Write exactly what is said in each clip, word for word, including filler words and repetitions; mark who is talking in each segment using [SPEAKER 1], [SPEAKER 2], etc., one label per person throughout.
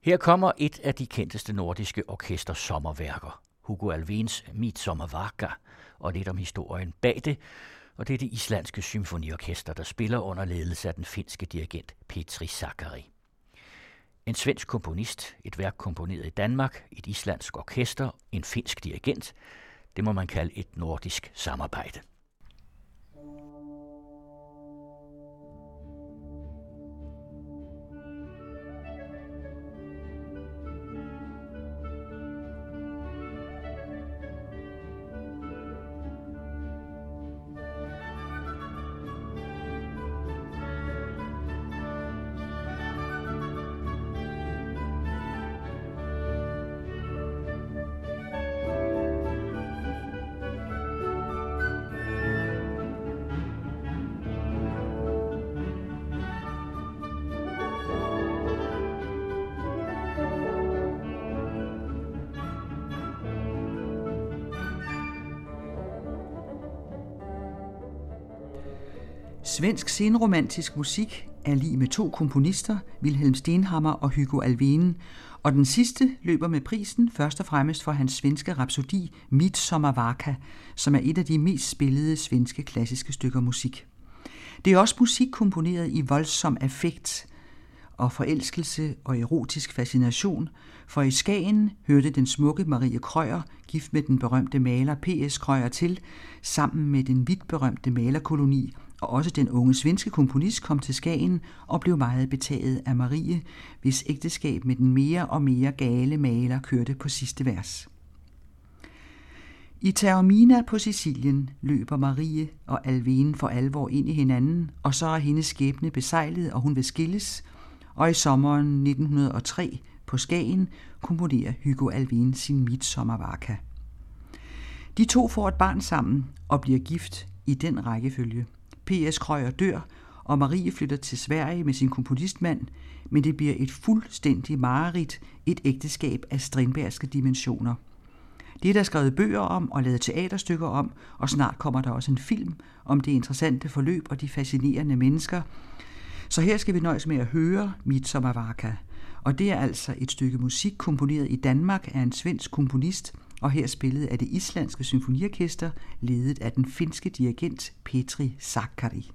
[SPEAKER 1] Her kommer et af de kendteste nordiske orkesters sommerværker, Hugo Alfvéns Midtsommervaka, og lidt om historien bag det, og det er det islandske symfoniorkester, der spiller under ledelse af den finske dirigent Petri Sakari. En svensk komponist, et værk komponeret i Danmark, et islandsk orkester, en finsk dirigent, det må man kalde et nordisk samarbejde.
[SPEAKER 2] Svensk senromantisk musik er lig med to komponister, Wilhelm Stenhammar og Hugo Alfvén, og den sidste løber med prisen først og fremmest for hans svenske rapsodi Midtsommervaka, som er et af de mest spillede svenske klassiske stykker musik. Det er også musik komponeret i voldsom affekt og forelskelse og erotisk fascination, for i Skagen hørte den smukke Marie Krøyer, gift med den berømte maler P S Krøyer, til, sammen med den vidt berømte malerkoloni, og også den unge svenske komponist kom til Skagen og blev meget betaget af Marie, hvis ægteskab med den mere og mere gale maler kørte på sidste vers. I Taormina på Sicilien løber Marie og Alfvén for alvor ind i hinanden, og så er hendes skæbne besejlet, og hun vil skilles, og i sommeren nitten hundrede og tre på Skagen komponerer Hugo Alfvén sin Midtsommervaka. De to får et barn sammen og bliver gift i den rækkefølge. P S Krøyer dør, og Marie flytter til Sverige med sin komponistmand, men det bliver et fuldstændig mareridt, et ægteskab af strindbergske dimensioner. Det er der skrevet bøger om og lavet teaterstykker om, og snart kommer der også en film om det interessante forløb og de fascinerende mennesker. Så her skal vi nøjes med at høre Midtsommervaka, og det er altså et stykke musik komponeret i Danmark af en svensk komponist, og her spillet af det islandske symfoniorkester, ledet af den finske dirigent Petri Sakari.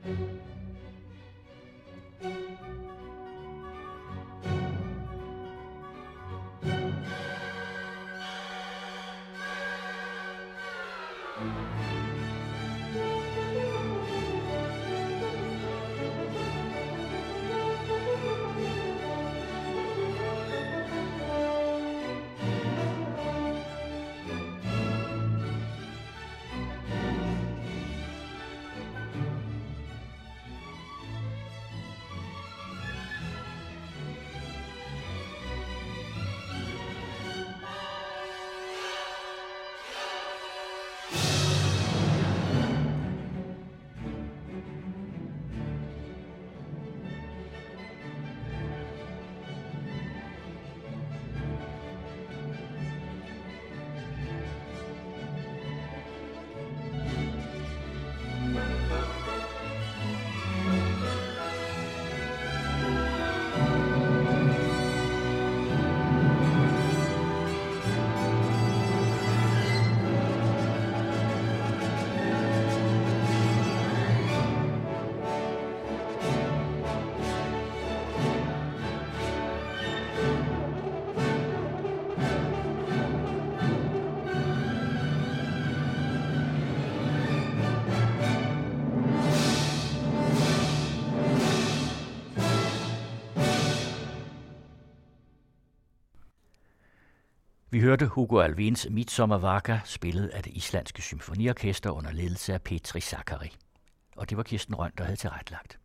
[SPEAKER 1] Vi hørte Hugo Alfvéns Midtsommervaka, spillet af det islandske symfoniorkester under ledelse af Petri Sakari. Og det var Kirsten Røn, der havde tilrettelagt.